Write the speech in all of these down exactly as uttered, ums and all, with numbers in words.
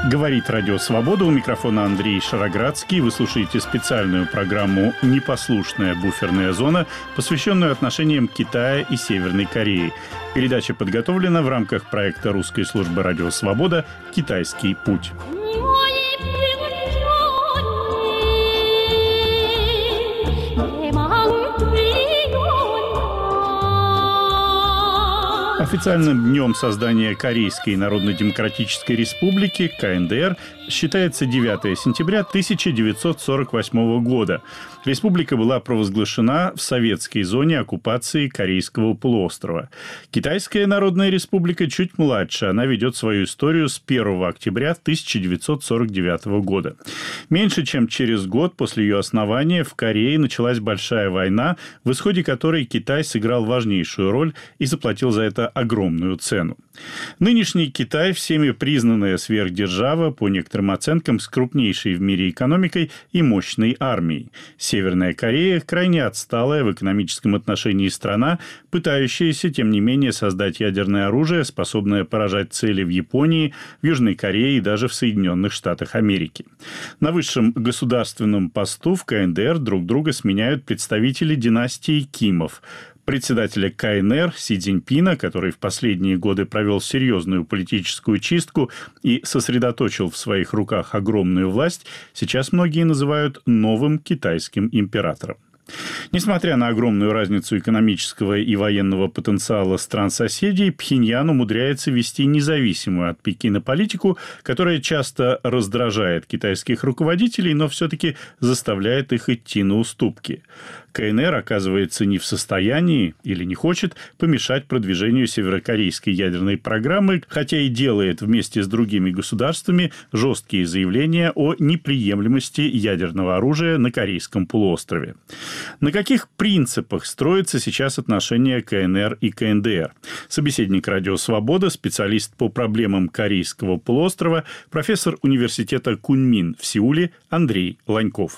Говорит Радио Свобода, у микрофона Андрей Шароградский. Вы слушаете специальную программу «Непослушная буферная зона», посвященную отношениям Китая и Северной Кореи. Передача подготовлена в рамках проекта русской службы Радио Свобода «Китайский путь». Официальным днем создания Корейской Народно-Демократической Республики, ка эн дэ эр, считается девятое сентября тысяча девятьсот сорок восьмого года. Республика была провозглашена в советской зоне оккупации Корейского полуострова. Китайская Народная Республика чуть младше. Она ведет свою историю с первого октября тысяча девятьсот сорок девятого года. Меньше чем через год после ее основания в Корее началась большая война, в исходе которой Китай сыграл важнейшую роль и заплатил за это огромную цену. Нынешний Китай, всеми признанная сверхдержава, по некоторым оценкам, с крупнейшей в мире экономикой и мощной армией. Северная Корея – крайне отсталая в экономическом отношении страна, пытающаяся, тем не менее, создать ядерное оружие, способное поражать цели в Японии, в Южной Корее и даже в Соединенных Штатах Америки. На высшем государственном посту в ка эн дэ эр друг друга сменяют представители династии Кимов. Председателя ка эн эр Си Цзиньпина, который в последние годы провел серьезную политическую чистку и сосредоточил в своих руках огромную власть, сейчас многие называют новым китайским императором. Несмотря на огромную разницу экономического и военного потенциала стран-соседей, Пхеньян умудряется вести независимую от Пекина политику, которая часто раздражает китайских руководителей, но все-таки заставляет их идти на уступки. ка эн эр оказывается не в состоянии или не хочет помешать продвижению северокорейской ядерной программы, хотя и делает вместе с другими государствами жесткие заявления о неприемлемости ядерного оружия на Корейском полуострове. На каких принципах строятся сейчас отношения ка эн эр и ка эн дэ эр? Собеседник Радио Свобода, специалист по проблемам Корейского полуострова, профессор университета Куньмин в Сеуле Андрей Ланьков.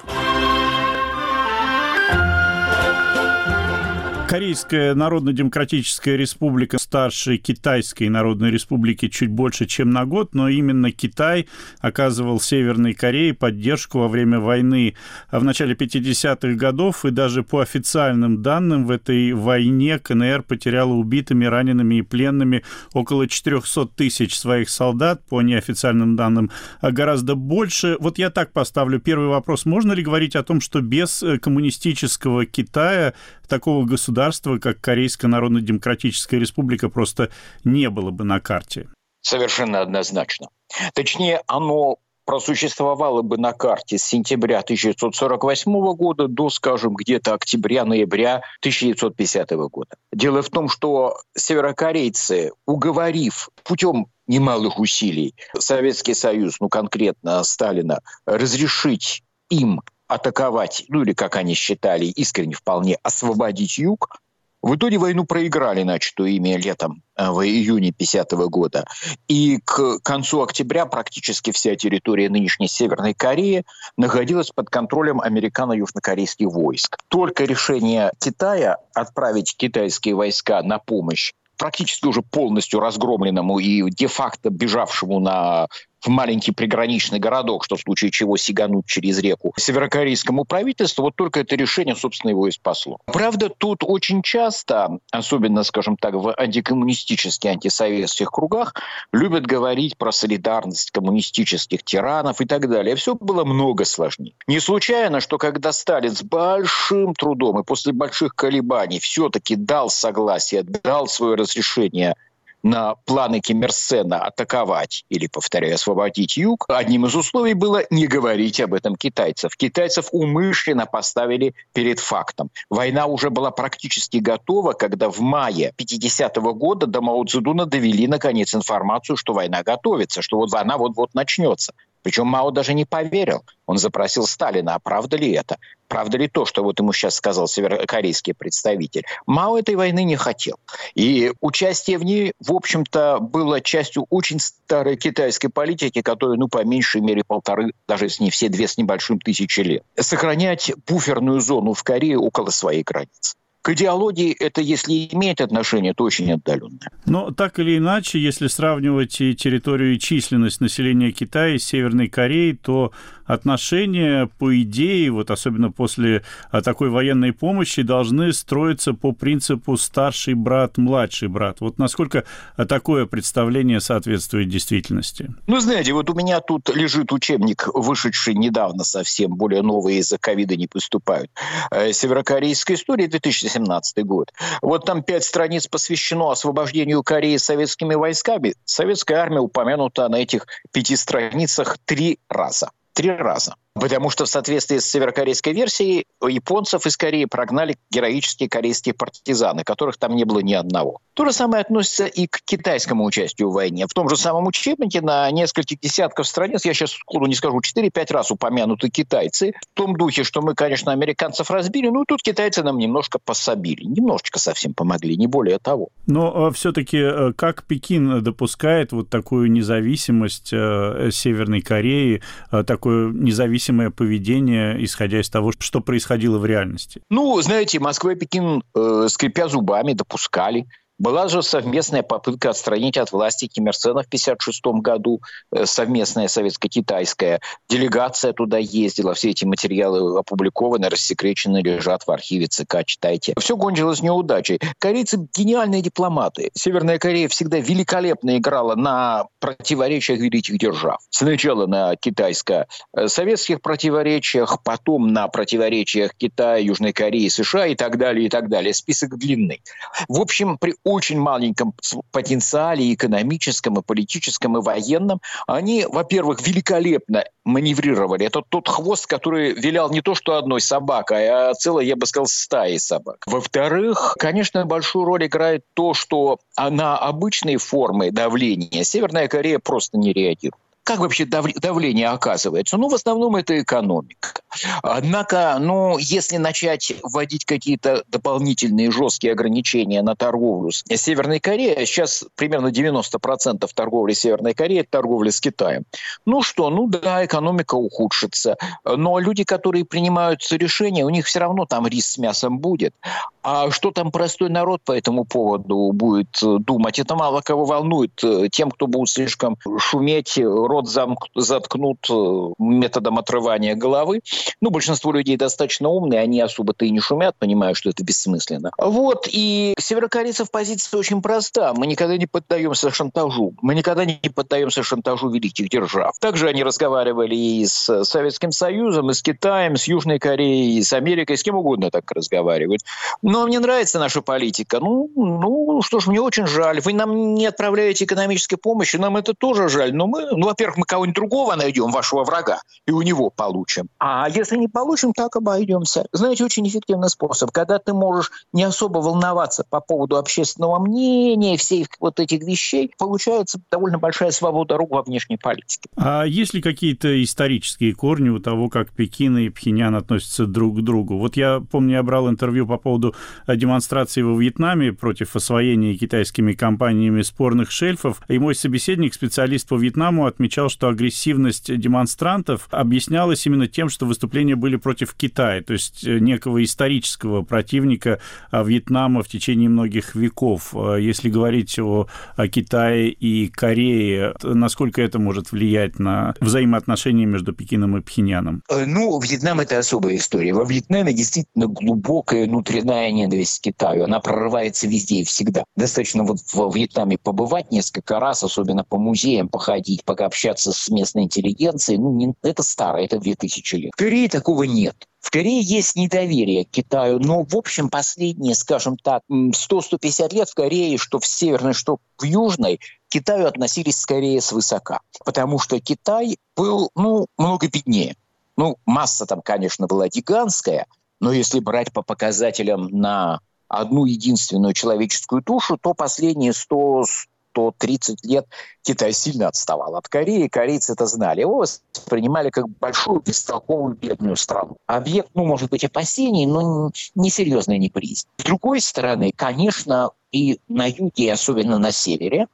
Корейская Народно-Демократическая Республика старше Китайской Народной Республики чуть больше, чем на год, но именно Китай оказывал Северной Корее поддержку во время войны в начале пятидесятых годов, и даже по официальным данным в этой войне ка эн эр потеряла убитыми, ранеными и пленными около четырехсот тысяч своих солдат, по неофициальным данным гораздо больше. Вот я так поставлю первый вопрос. Можно ли говорить о том, что без коммунистического Китая такого государства, как Корейская Народно-Демократическая Республика, просто не было бы на карте? Совершенно однозначно. Точнее, оно просуществовало бы на карте с сентября тысяча девятьсот сорок восьмого года до, скажем, где-то октября-ноября тысяча девятьсот пятидесятого года. Дело в том, что северокорейцы, уговорив путем немалых усилий Советский Союз, ну конкретно Сталина, разрешить им атаковать, ну или, как они считали, искренне вполне освободить юг, в итоге войну проиграли, начатую ими летом, в июне пятидесятого года. И к концу октября практически вся территория нынешней Северной Кореи находилась под контролем американо-южнокорейских войск. Только решение Китая отправить китайские войска на помощь практически уже полностью разгромленному и де-факто бежавшему на в маленький приграничный городок, что в случае чего сигануть через реку, северокорейскому правительству, вот только это решение, собственно, его и спасло. Правда, тут очень часто, особенно, скажем так, в антикоммунистических, антисоветских кругах, любят говорить про солидарность коммунистических тиранов и так далее. Все было много сложнее. Не случайно, что когда Сталин с большим трудом и после больших колебаний все-таки дал согласие, дал свое разрешение на планы Ким Ир Сена атаковать или, повторяю, освободить юг, одним из условий было не говорить об этом китайцев. Китайцев умышленно поставили перед фактом. Война уже была практически готова, когда в мае пятидесятого года до Мао Цзэдуна довели, наконец, информацию, что война готовится, что вот война вот-вот начнется. Причем Мао даже не поверил. Он запросил Сталина, а правда ли это? Правда ли то, что вот ему сейчас сказал северокорейский представитель? Мао этой войны не хотел. И участие в ней, в общем-то, было частью очень старой китайской политики, которая, ну, по меньшей мере полторы, даже если не все две с небольшим тысячи лет. Сохранять буферную зону в Корее около своей границы. К идеологии это, если имеет отношение, то очень отдаленное. Но так или иначе, если сравнивать и территорию, и численность населения Китая и Северной Кореи, то отношения, по идее, вот особенно после такой военной помощи, должны строиться по принципу старший брат, младший брат. Вот насколько такое представление соответствует действительности? Ну, знаете, вот у меня тут лежит учебник, вышедший недавно совсем, более новый, из-за ковида не поступают, «Северокорейская история», две тысячи семнадцатый год. Вот там пять страниц посвящено освобождению Кореи советскими войсками. Советская армия упомянута на этих пяти страницах три раза. Три раза. Потому что в соответствии с северокорейской версией японцев из Кореи прогнали героические корейские партизаны, которых там не было ни одного. То же самое относится и к китайскому участию в войне. В том же самом учебнике на нескольких десятков страниц, я сейчас сходу не скажу, четыре-пять раз упомянуты китайцы. В том духе, что мы, конечно, американцев разбили, но тут китайцы нам немножко пособили. Немножечко совсем помогли, не более того. Но все-таки как Пекин допускает вот такую независимость Северной Кореи, такое независимое поведение, исходя из того, что происходило в реальности? Ну, знаете, Москва и Пекин, э, скрипя зубами, допускали. Была же совместная попытка отстранить от власти Ким Ир Сена в тысяча девятьсот пятьдесят шестом году, совместная советско-китайская. Делегация туда ездила, все эти материалы опубликованы, рассекречены, лежат в архиве ЦК, читайте. Все кончилось неудачей. Корейцы гениальные дипломаты. Северная Корея всегда великолепно играла на противоречиях великих держав. Сначала на китайско-советских противоречиях, потом на противоречиях Китая, Южной Кореи, США и так далее, и так далее. Список длинный. В общем, при очень маленьком потенциале экономическом, и политическом, и военном, они, во-первых, великолепно маневрировали. Это тот хвост, который вилял не то что одной собакой, а целой, я бы сказал, стаей собак. Во-вторых, конечно, большую роль играет то, что на обычные формы давления Северная Корея просто не реагирует. Как вообще давление оказывается? Ну, в основном это экономика. Однако, ну, если начать вводить какие-то дополнительные жесткие ограничения на торговлю с Северной Кореей, сейчас примерно девяносто процентов торговли Северной Кореи – это торговля с Китаем. Ну что, ну да, экономика ухудшится. Но люди, которые принимают решения, у них все равно там рис с мясом будет. А что там простой народ по этому поводу будет думать? Это мало кого волнует. Тем, кто будет слишком шуметь, рот заткнут методом отрывания головы. Ну, большинство людей достаточно умные, они особо-то и не шумят, понимая, что это бессмысленно. Вот, и северокорейцев позиция очень проста. Мы никогда не поддаемся шантажу. Мы никогда не поддаемся шантажу великих держав. Также они разговаривали и с Советским Союзом, и с Китаем, с Южной Кореей, и с Америкой, с кем угодно так разговаривают. Но мне нравится наша политика. Ну, ну, что ж, мне очень жаль. Вы нам не отправляете экономической помощи, нам это тоже жаль. Но мы, ну, во-первых, мы кого-нибудь другого найдем, вашего врага, и у него получим. А если не получим, так обойдемся. Знаете, очень эффективный способ. Когда ты можешь не особо волноваться по поводу общественного мнения, всех вот этих вещей, получается довольно большая свобода рук во внешней политике. А есть ли какие-то исторические корни у того, как Пекин и Пхеньян относятся друг к другу? Вот я помню, я брал интервью по поводу демонстрации во Вьетнаме против освоения китайскими компаниями спорных шельфов, и мой собеседник, специалист по Вьетнаму, отмечал, что агрессивность демонстрантов объяснялась именно тем, что выступления были против Китая, то есть некого исторического противника Вьетнама в течение многих веков. Если говорить о, о Китае и Корее, насколько это может влиять на взаимоотношения между Пекином и Пхеньяном? Ну, Вьетнам – это особая история. Во Вьетнаме действительно глубокая внутренняя ненависть к Китаю. Она прорывается везде и всегда. Достаточно вот в Вьетнаме побывать несколько раз, особенно по музеям походить, пока общаться с местной интеллигенцией. Ну, не, это старое, это две тысячи лет. В Корее такого нет. В Корее есть недоверие к Китаю, но, в общем, последние, скажем так, сто - сто пятьдесят лет в Корее, что в Северной, что в Южной, к Китаю относились скорее свысока. Потому что Китай был, ну, много беднее. Ну, масса там, конечно, была гигантская, но если брать по показателям на одну единственную человеческую душу, то последние сто - сто тридцать лет Китай сильно отставал от Кореи. Корейцы это знали. Его воспринимали как большую, бестолковую, бедную страну. Объект, ну, может быть, опасений, но несерьезная неприязнь. С другой стороны, конечно, и на юге, и особенно на севере,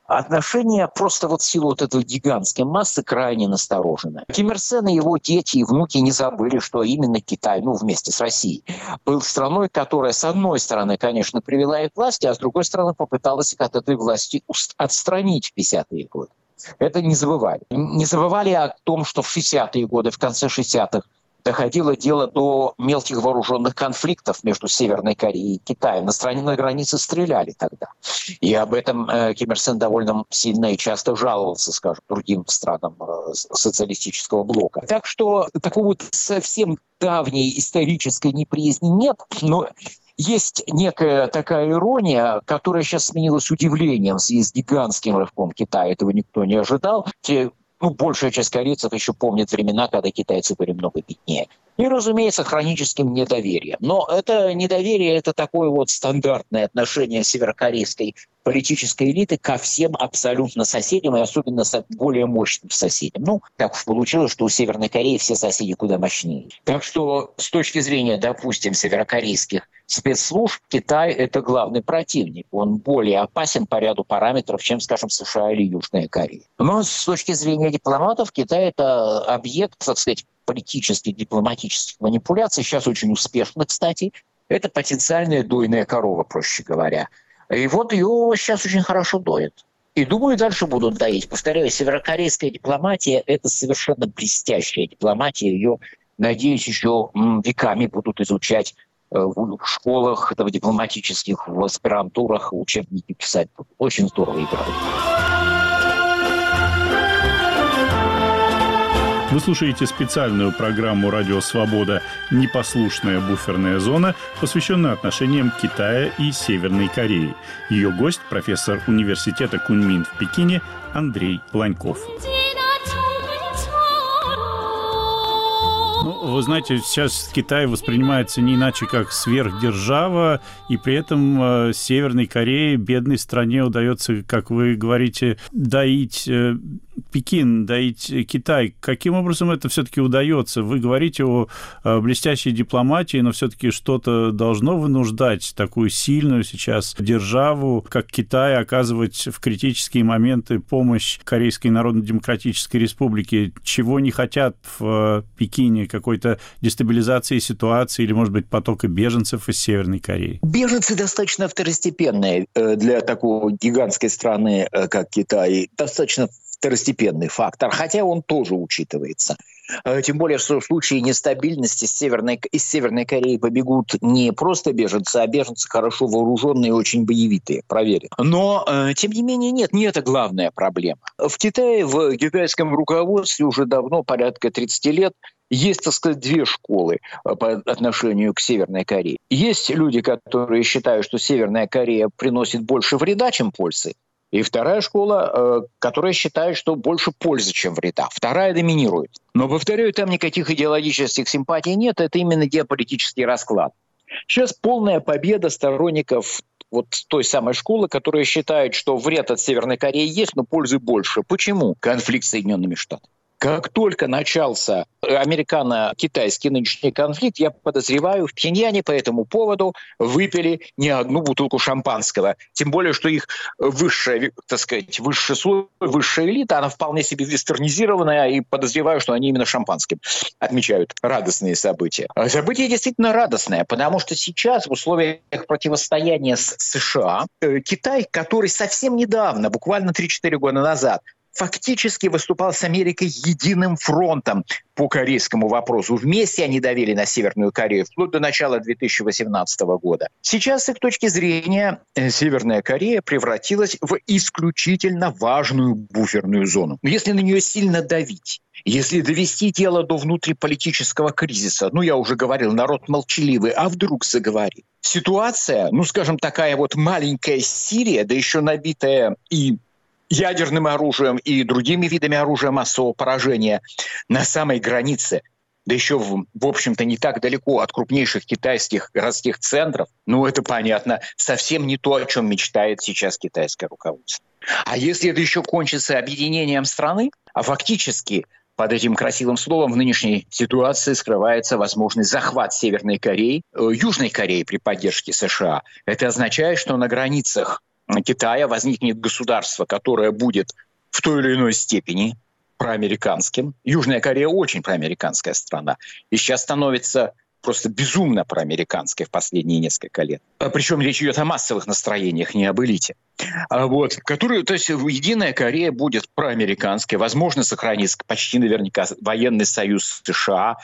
Отношения просто вот в силу вот этой гигантской массы крайне насторожены. Ким Ир Сен и его дети и внуки не забыли, что именно Китай, ну, вместе с Россией, был страной, которая, с одной стороны, конечно, привела их к власти, а с другой стороны, попыталась их от этой власти отстранить в пятидесятые годы. Это не забывали. Не забывали о том, что в шестидесятые годы, в конце шестидесятых, доходило дело до мелких вооруженных конфликтов между Северной Кореей и Китаем. На стороне на границе стреляли тогда. И об этом э, Ким Ир Сен довольно сильно и часто жаловался, скажем, другим странам э, социалистического блока. Так что такой вот совсем давней исторической неприязни нет, но есть некая такая ирония, которая сейчас сменилась удивлением в связи с гигантским рывком Китая. Этого никто не ожидал. Те, ну, большая часть корейцев еще помнит времена, когда китайцы были много беднее. И, разумеется, хроническим недоверием. Но это недоверие – это такое вот стандартное отношение северокорейской политической элиты ко всем абсолютно соседям, и особенно более мощным соседям. Ну, так уж получилось, что у Северной Кореи все соседи куда мощнее. Так что с точки зрения, допустим, северокорейских спецслужб, Китай – это главный противник. Он более опасен по ряду параметров, чем, скажем, США или Южная Корея. Но с точки зрения дипломатов, Китай – это объект, так сказать, политических, дипломатических манипуляций, сейчас очень успешно, кстати. Это потенциальная дойная корова, проще говоря. И вот ее сейчас очень хорошо доят. И, думаю, дальше будут доить. Повторяю, северокорейская дипломатия – это совершенно блестящая дипломатия. Ее, надеюсь, еще веками будут изучать в школах, в дипломатических, в аспирантурах, учебники писать. Очень здорово играют. Вы слушаете специальную программу «Радио Свобода. Непослушная буферная зона», посвященную отношениям Китая и Северной Кореи. Ее гость – профессор университета Куньмин в Пекине Андрей Ланьков. Ну, вы знаете, сейчас Китай воспринимается не иначе как сверхдержава, и при этом э, Северной Корее, бедной стране, удается, как вы говорите, доить э, Пекин, доить Китай. Каким образом это все-таки удается? Вы говорите о э, блестящей дипломатии, но все-таки что-то должно вынуждать такую сильную сейчас державу, как Китай, оказывать в критические моменты помощь Корейской Народно-Демократической Республике. Чего не хотят в э, Пекине? Какой-то дестабилизации ситуации или, может быть, потока беженцев из Северной Кореи? Беженцы достаточно второстепенные для такой гигантской страны, как Китай. Достаточно второстепенный фактор, хотя он тоже учитывается. Тем более, что в случае нестабильности с Северной, из Северной Кореи побегут не просто беженцы, а беженцы хорошо вооруженные и очень боевитые, проверено. Но, тем не менее, нет, не это главная проблема. В Китае, в китайском руководстве уже давно, порядка тридцать лет, есть, так сказать, две школы по отношению к Северной Корее. Есть люди, которые считают, что Северная Корея приносит больше вреда, чем пользы. И вторая школа, которая считает, что больше пользы, чем вреда. Вторая доминирует. Но, повторяю, там никаких идеологических симпатий нет. Это именно геополитический расклад. Сейчас полная победа сторонников вот той самой школы, которая считает, что вред от Северной Кореи есть, но пользы больше. Почему? Конфликт с Соединенными Штатами. Как только начался американо-китайский нынешний конфликт, я подозреваю, в Пхеньяне по этому поводу выпили не одну бутылку шампанского. Тем более, что их высшая, так сказать, высший слой, высшая элита, она вполне себе вестернизированная, и подозреваю, что они именно шампанским отмечают радостные события. А событие действительно радостное, потому что сейчас в условиях противостояния с США Китай, который совсем недавно, буквально три-четыре года назад, фактически выступал с Америкой единым фронтом по корейскому вопросу. Вместе они давили на Северную Корею вплоть до начала две тысячи восемнадцатого года. Сейчас, с их точки зрения, Северная Корея превратилась в исключительно важную буферную зону. Если на нее сильно давить, если довести дело до внутриполитического кризиса, ну, я уже говорил, народ молчаливый, а вдруг заговорит. Ситуация, ну, скажем, такая вот маленькая Сирия, да еще набитая и ядерным оружием и другими видами оружия массового поражения на самой границе, да еще, в, в общем-то, не так далеко от крупнейших китайских городских центров, ну, это понятно, совсем не то, о чем мечтает сейчас китайское руководство. А если это еще кончится объединением страны, а фактически под этим красивым словом в нынешней ситуации скрывается возможный захват Северной Кореи, э, Южной Кореи при поддержке США. Это означает, что на границах Китая возникнет государство, которое будет в той или иной степени проамериканским. Южная Корея очень проамериканская страна. И сейчас становится просто безумно проамериканской в последние несколько лет. Причем речь идет о массовых настроениях, не об элите. Вот, которые, то есть Единая Корея будет проамериканской, возможно, сохранится почти наверняка военный союз США.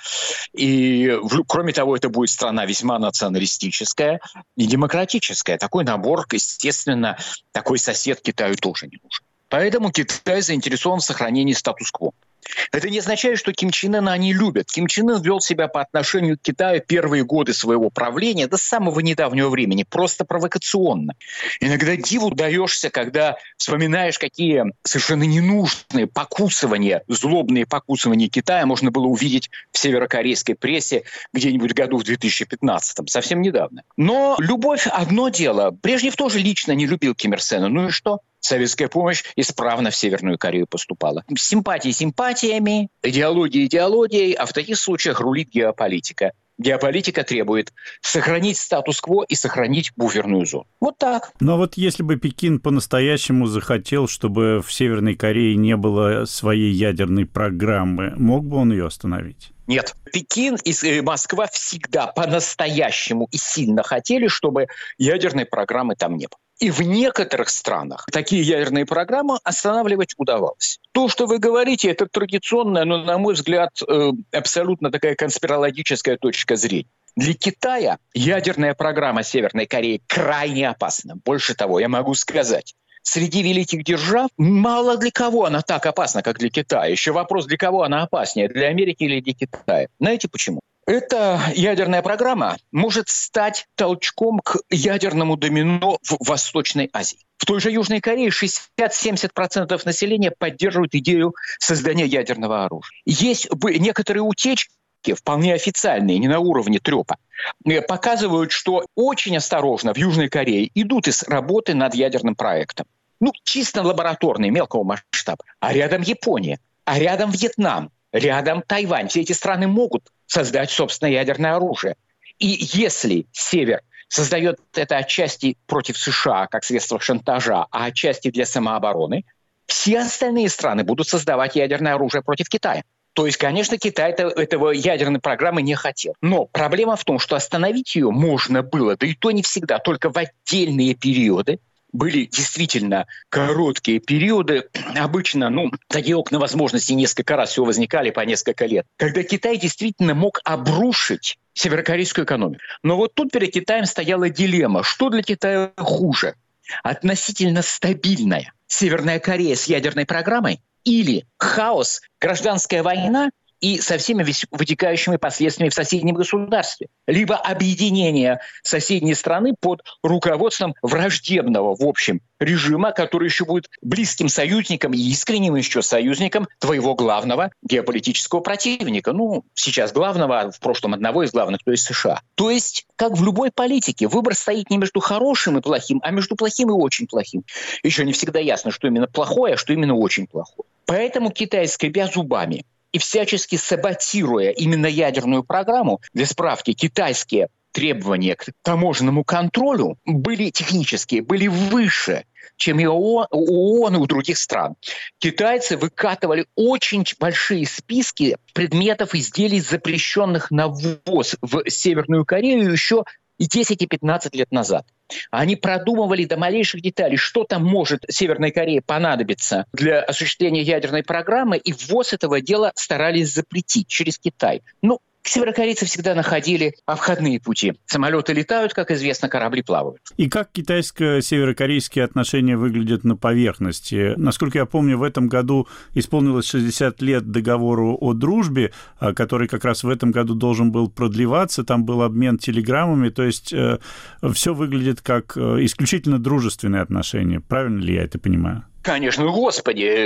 И, кроме того, это будет страна весьма националистическая и демократическая. Такой набор, естественно, такой сосед Китаю тоже не нужен. Поэтому Китай заинтересован в сохранении статус-кво. Это не означает, что Ким Чен Ына они любят. Ким Чен Ын вел себя по отношению к Китаю первые годы своего правления до самого недавнего времени просто провокационно. Иногда диву даешься, когда вспоминаешь, какие совершенно ненужные покусывания, злобные покусывания Китая можно было увидеть в северокорейской прессе где-нибудь году в две тысячи пятнадцатом, совсем недавно. Но любовь – одно дело. Брежнев тоже лично не любил Ким Ир Сена. Ну и что? Советская помощь исправно в Северную Корею поступала. Симпатии симпатиями, идеология идеологией, а в таких случаях рулит геополитика. Геополитика требует сохранить статус-кво и сохранить буферную зону. Вот так. Но вот если бы Пекин по-настоящему захотел, чтобы в Северной Корее не было своей ядерной программы, мог бы он ее остановить? Нет. Пекин и Москва всегда по-настоящему и сильно хотели, чтобы ядерной программы там не было. И в некоторых странах такие ядерные программы останавливать удавалось. То, что вы говорите, это традиционная, но, на мой взгляд, абсолютно такая конспирологическая точка зрения. Для Китая ядерная программа Северной Кореи крайне опасна. Больше того, я могу сказать, среди великих держав мало для кого она так опасна, как для Китая. Еще вопрос, для кого она опаснее, для Америки или для Китая. Знаете почему? Эта ядерная программа может стать толчком к ядерному домино в Восточной Азии. В той же Южной Корее шестьдесят-семьдесят процентов населения поддерживают идею создания ядерного оружия. Есть некоторые утечки, вполне официальные, не на уровне трёпа, показывают, что очень осторожно в Южной Корее идут из работы над ядерным проектом. Ну, чисто лабораторные, мелкого масштаба. А рядом Япония, а рядом Вьетнам, рядом Тайвань. Все эти страны могут создать собственное ядерное оружие. И если Север создает это отчасти против США как средство шантажа, а отчасти для самообороны, все остальные страны будут создавать ядерное оружие против Китая. То есть, конечно, Китай этого ядерной программы не хотел. Но проблема в том, что остановить ее можно было, да и то не всегда, только в отдельные периоды. Были действительно короткие периоды, обычно, ну, такие окна возможностей несколько раз всего возникали по несколько лет, когда Китай действительно мог обрушить северокорейскую экономику. Но вот тут перед Китаем стояла дилемма, что для Китая хуже? Относительно стабильная Северная Корея с ядерной программой или хаос, гражданская война и со всеми вытекающими последствиями в соседнем государстве. Либо объединение соседней страны под руководством враждебного, в общем, режима, который еще будет близким союзником и искренним еще союзником твоего главного геополитического противника. Ну, сейчас главного, а в прошлом одного из главных, то есть США. То есть, как в любой политике, выбор стоит не между хорошим и плохим, а между плохим и очень плохим. Еще не всегда ясно, что именно плохое, а что именно очень плохое. Поэтому Китай, скрипя зубами, и всячески саботируя именно ядерную программу, для справки, китайские требования к таможенному контролю были технические, были выше, чем и у ООН и у других стран. Китайцы выкатывали очень большие списки предметов, изделий, запрещенных на ввоз в Северную Корею еще и десять, и пятнадцать лет назад. Они продумывали до малейших деталей, что там может Северной Корее понадобиться для осуществления ядерной программы, и ввоз этого дела старались запретить через Китай. Ну, северокорейцы всегда находили обходные пути. Самолеты летают, как известно, корабли плавают. И как китайско-северокорейские отношения выглядят на поверхности? Насколько я помню, в этом году исполнилось шестьдесят лет договору о дружбе, который как раз в этом году должен был продлеваться. Там был обмен телеграммами. То есть э, все выглядит как исключительно дружественные отношения. Правильно ли я это понимаю? Конечно, господи,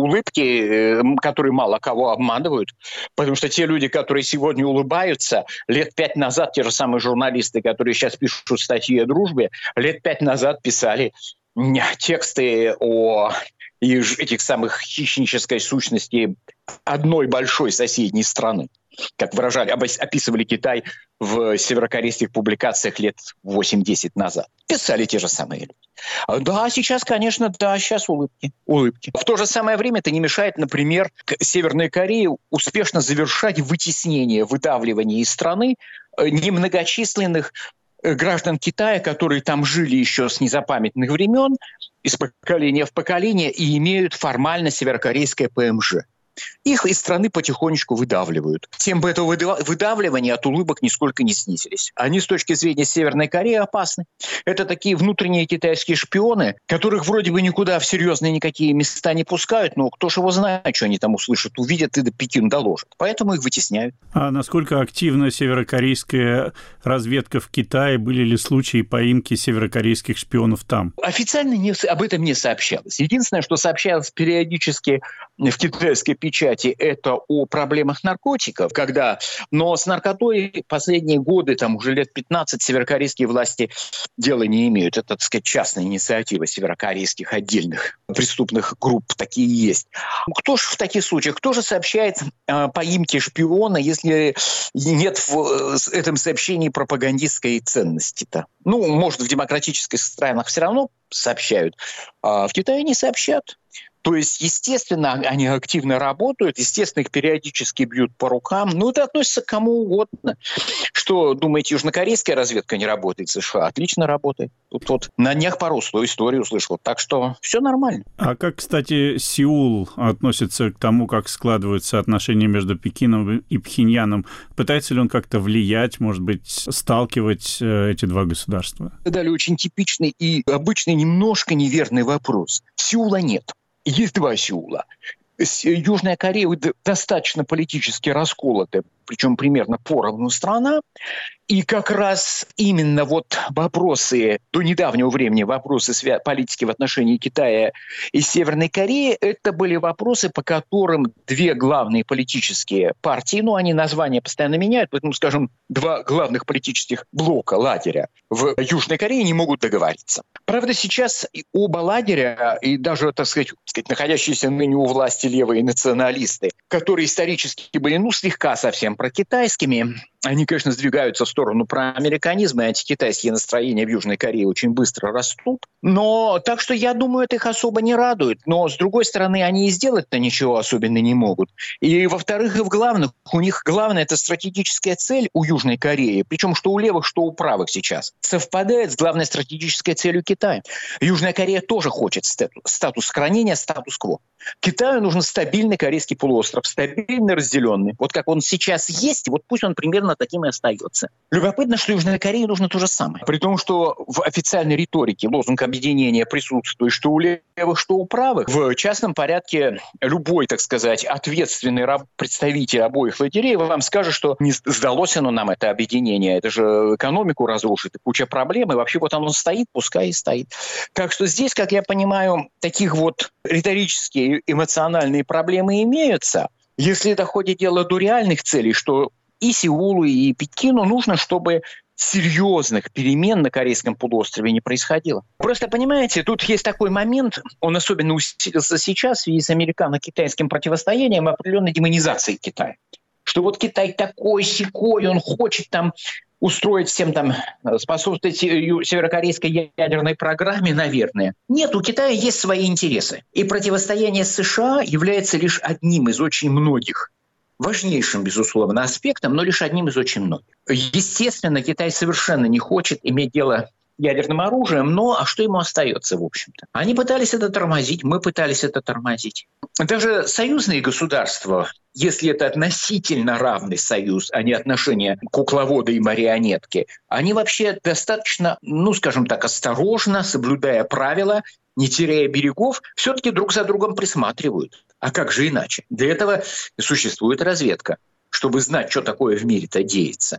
улыбки, которые мало кого обманывают, потому что те люди, которые сегодня улыбаются, лет пять назад, те же самые журналисты, которые сейчас пишут статьи о дружбе, лет пять назад писали тексты о и этих самых хищнической сущности одной большой соседней страны, как выражали, описывали Китай в северокорейских публикациях лет восемь-десять назад. Писали те же самые люди. Да, сейчас, конечно, да, сейчас улыбки. улыбки. В то же самое время это не мешает, например, Северной Корее успешно завершать вытеснение, выдавливание из страны немногочисленных граждан Китая, которые там жили еще с незапамятных времен, из поколения в поколение, и имеют формально северокорейское ПМЖ. Их из страны потихонечку выдавливают. Темпы этого выдавливания от улыбок нисколько не снизились. Они с точки зрения Северной Кореи опасны. Это такие внутренние китайские шпионы, которых вроде бы никуда в серьезные никакие места не пускают, но кто ж его знает, что они там услышат, увидят и до Пекин доложат. Поэтому их вытесняют. А насколько активна северокорейская разведка в Китае? Были ли случаи поимки северокорейских шпионов там? Официально не, об этом не сообщалось. Единственное, что сообщалось периодически в китайской печати, это о проблемах наркотиков, когда, но с наркотой последние годы, там уже лет пятнадцать, северокорейские власти дела не имеют. Это, так сказать, частная инициатива северокорейских отдельных преступных групп, такие есть. Кто же в таких случаях, кто же сообщает о поимке шпиона, если нет в этом сообщении пропагандистской ценности-то? Ну, может, в демократических странах все равно сообщают, а в Китае не сообщат. То есть, естественно, они активно работают, естественно, их периодически бьют по рукам. Ну, это относится к кому угодно. Что, думаете, южнокорейская разведка не работает в США? Отлично работает. Тут вот на днях пару свою историю услышал. Так что все нормально. А как, кстати, Сеул относится к тому, как складываются отношения между Пекином и Пхеньяном? Пытается ли он как-то влиять, может быть, сталкивать эти два государства? Дали очень типичный и обычный немножко неверный вопрос. Сеула нет. Есть два Сеула. Южная Корея достаточно политически расколотая, причем примерно поровну страна. И как раз именно вот вопросы, до недавнего времени вопросы политики в отношении Китая и Северной Кореи, это были вопросы, по которым две главные политические партии, ну, они названия постоянно меняют, поэтому, скажем, два главных политических блока, лагеря в Южной Корее не могут договориться. Правда, сейчас и оба лагеря, и даже, так сказать, так сказать, находящиеся ныне у власти левые националисты, которые исторически были, ну, слегка совсем прокитайскими, они, конечно, сдвигаются в сторону проамериканизма, и антикитайские настроения в Южной Корее очень быстро растут. Но так что, я думаю, это их особо не радует. Но, с другой стороны, они и сделать-то ничего особенно не могут. И, во-вторых, и в главных, у них главная это стратегическая цель у Южной Кореи, причем что у левых, что у правых сейчас, совпадает с главной стратегической целью Китая. Южная Корея тоже хочет статус сохранения, статус-кво. Китаю нужен стабильный Корейский полуостров, стабильный, разделенный. Вот как он сейчас есть, вот пусть он примерно таким и остается. Любопытно, что Южной Корее нужно то же самое. При том, что в официальной риторике лозунг объединения присутствует что у левых, что у правых. В частном порядке любой, так сказать, ответственный представитель обоих лагерей вам скажет, что не сдалось оно нам, это объединение. Это же экономику разрушит, и куча проблем. И вообще вот оно стоит, пускай и стоит. Так что здесь, как я понимаю, таких вот риторических эмоциональные проблемы имеются. Если доходит дело до реальных целей, что и Сеулу, и Пекину нужно, чтобы серьезных перемен на Корейском полуострове не происходило. Просто, понимаете, тут есть такой момент, он особенно усилился сейчас в связи с американо-китайским противостоянием и определенной демонизацией Китая. Что вот Китай такой-сякой, он хочет там устроить всем там, способствовать северокорейской ядерной программе, наверное. Нет, у Китая есть свои интересы. И противостояние с США является лишь одним из очень многих, важнейшим, безусловно, аспектом, но лишь одним из очень многих. Естественно, Китай совершенно не хочет иметь дело ядерным оружием, но а что ему остается, в общем-то? Они пытались это тормозить, мы пытались это тормозить. Даже союзные государства, если это относительно равный союз, а не отношения кукловода и марионетки, они вообще достаточно, ну, скажем так, осторожно, соблюдая правила, не теряя берегов, все-таки друг за другом присматривают. А как же иначе? Для этого существует разведка, чтобы знать, что такое в мире-то деется.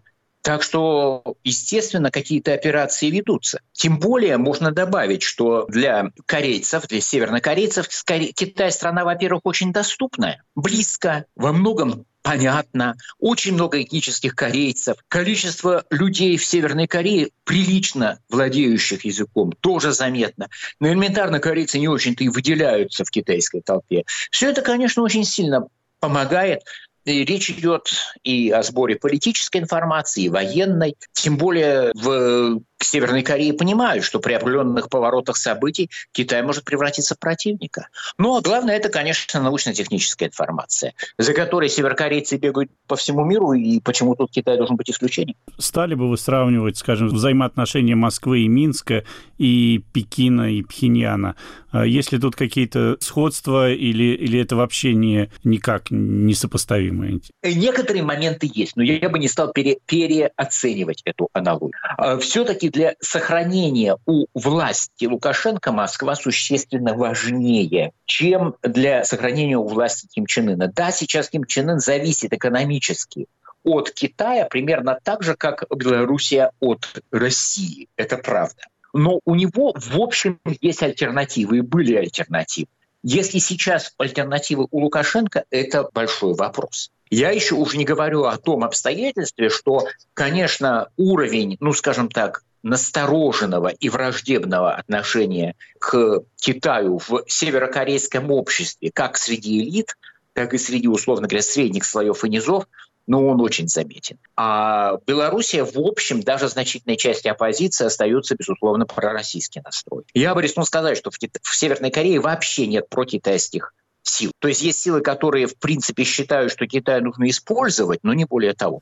Так что, естественно, какие-то операции ведутся. Тем более можно добавить, что для корейцев, для севернокорейцев Китай страна, во-первых, очень доступная, близко, во многом понятно, очень много этнических корейцев. Количество людей в Северной Корее, прилично владеющих языком, тоже заметно. Но элементарно корейцы не очень-то и выделяются в китайской толпе. Все это, конечно, очень сильно помогает. И речь идет и о сборе политической информации, и военной. Тем более в Северной Корее понимают, что при определенных поворотах событий Китай может превратиться в противника. Но главное, это, конечно, научно-техническая информация, за которой северокорейцы бегают по всему миру, и почему тут Китай должен быть исключением. Стали бы вы сравнивать, скажем, взаимоотношения Москвы и Минска, и Пекина, и Пхеньяна? Есть ли тут какие-то сходства, или, или это вообще не, никак несопоставимые? Некоторые моменты есть, но я бы не стал пере, переоценивать эту аналогию. Все-таки для сохранения у власти Лукашенко Москва существенно важнее, чем для сохранения у власти Ким Чен Ына. Да, сейчас Ким Чен Ын зависит экономически от Китая примерно так же, как Белоруссия от России. Это правда. Но у него, в общем, есть альтернативы, и были альтернативы. Если сейчас альтернативы у Лукашенко, это большой вопрос. Я еще уже не говорю о том обстоятельстве, что, конечно, уровень, ну, скажем так, настороженного и враждебного отношения к Китаю в северокорейском обществе, как среди элит, так и среди, условно говоря, средних слоев и низов, но он очень заметен. А Белоруссия, в общем, даже значительной части оппозиции остается, безусловно, пророссийский настрой. Я бы рискнул сказать, что в, Кита- в Северной Корее вообще нет прокитайских сил. То есть есть силы, которые, в принципе, считают, что Китай нужно использовать, но не более того.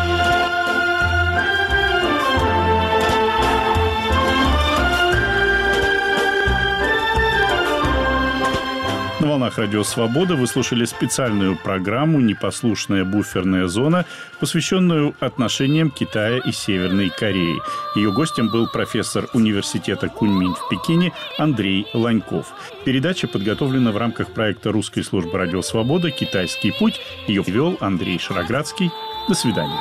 На волнах Радио Свобода вы слушали специальную программу «Непослушная буферная зона», посвященную отношениям Китая и Северной Кореи. Ее гостем был профессор университета Куньмин в Пекине Андрей Ланьков. Передача подготовлена в рамках проекта русской службы Радио Свобода «Китайский путь». Ее вел Андрей Шароградский. До свидания.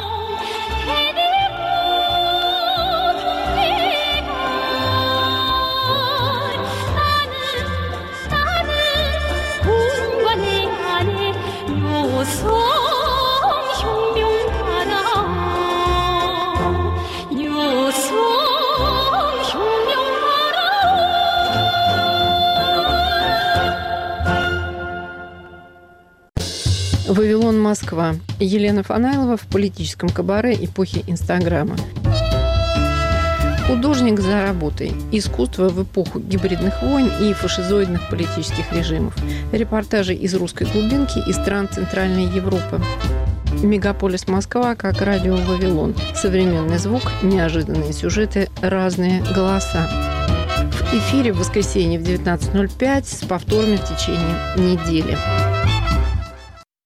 «Вавилон, Москва». Елена Фанайлова в политическом кабаре эпохи Инстаграма. Художник за работой. Искусство в эпоху гибридных войн и фашизоидных политических режимов. Репортажи из русской глубинки и стран Центральной Европы. Мегаполис Москва как радио «Вавилон». Современный звук, неожиданные сюжеты, разные голоса. В эфире в воскресенье в девятнадцать ноль пять с повторами в течение недели.